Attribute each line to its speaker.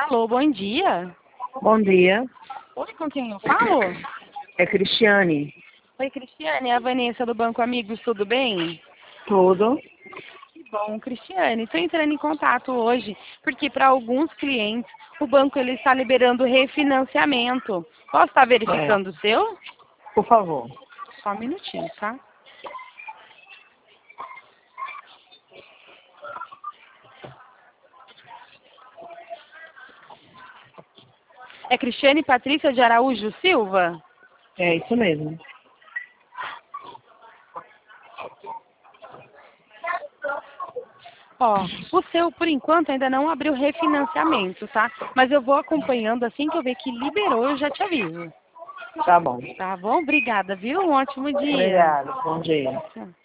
Speaker 1: Alô, bom dia.
Speaker 2: Bom dia,
Speaker 1: Oi, com quem eu falo?
Speaker 2: é Cristiane.
Speaker 1: Oi, Cristiane, é a Vanessa do Banco Amigos, tudo bem?
Speaker 2: Tudo?
Speaker 1: Que bom, Cristiane. Estou entrando em contato hoje porque para alguns clientes o banco ele está liberando refinanciamento. Posso estar verificando o seu?
Speaker 2: Por favor.
Speaker 1: Só um minutinho, tá? É Cristiane Patrícia de Araújo Silva?
Speaker 2: É isso mesmo.
Speaker 1: Ó, o seu, por enquanto, ainda não abriu refinanciamento, tá? Mas eu vou acompanhando, assim que eu ver que liberou, eu já te aviso.
Speaker 2: Tá bom.
Speaker 1: Tá bom? Obrigada, viu? Um ótimo dia.
Speaker 2: Obrigada. Bom dia.
Speaker 1: Tchau.